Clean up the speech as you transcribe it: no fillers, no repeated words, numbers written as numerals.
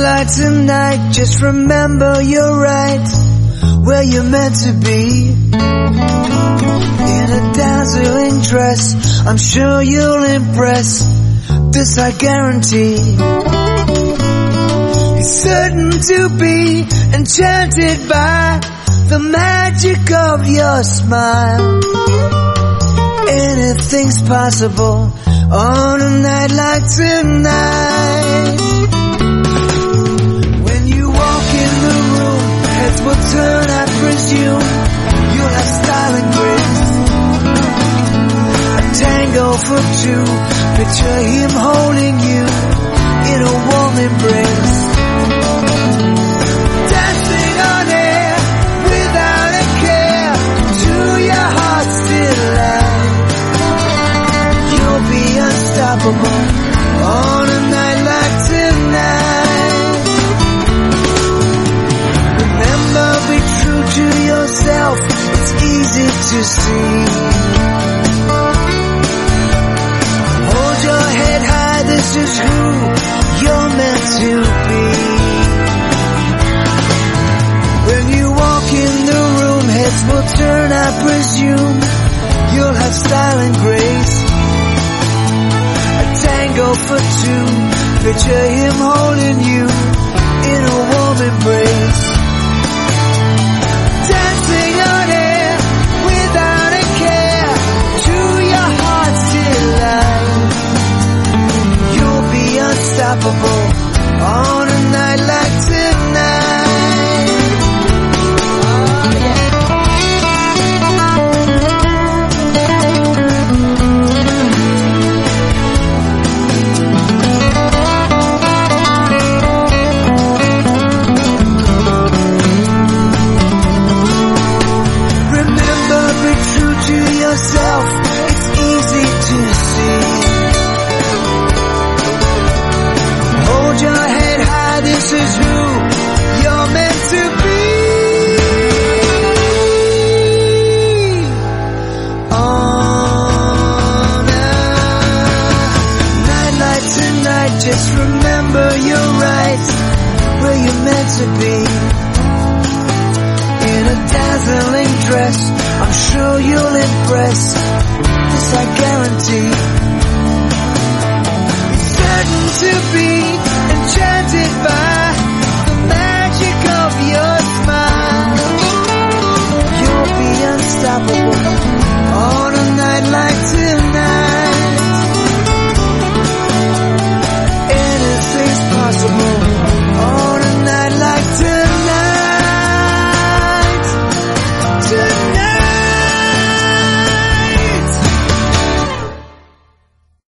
Nightlight tonight, just remember you're right where you're meant to be. In a dazzling dress, I'm sure you'll impress, this I guarantee. You're certain to be enchanted by the magic of your smile. Anything's possible on a night like tonight. When you walk in the room, heads will turn, I presume. You'll have style and grace. A tango for two, picture him holding you in a warm embrace. Dancing on air without a care, to your heart's delight. You'll be unstoppable on a night like tonight. Remember, be true to yourself, it's easy to see. Hold your head high, this is who you're meant to be. When you walk in the room, heads will turn, I presume. You'll have style and grace. A tango for two, picture him holding you in a warm embrace. Dancing on air without a care, to your heart's delight. You'll be unstoppable on a night like tonight. Oh yeah. Yourself, it's easy to see. Hold your head high, this is who you're meant to be. On a night like tonight, just remember you're right where you're meant to be. In a dazzling dress, I'm sure you'll impress, this I guarantee.